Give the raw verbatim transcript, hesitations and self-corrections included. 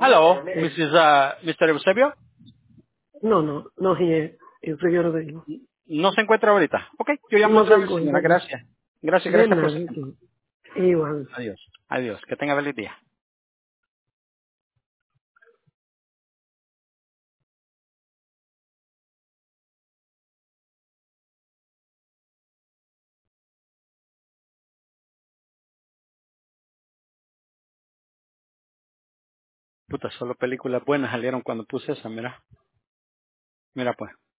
Hello, missus Uh, mister Eusebio. No, no, no here. En Figueroa de Higo. No se encuentra ahorita. Ok, yo llamo No se otra vez, señora. encuentra. Gracias. Gracias, De gracias por nada. su tiempo. Sí. Igual. Adiós. Adiós. Que tenga feliz día. Puta, solo películas buenas salieron cuando puse esa, mira. Mira pues.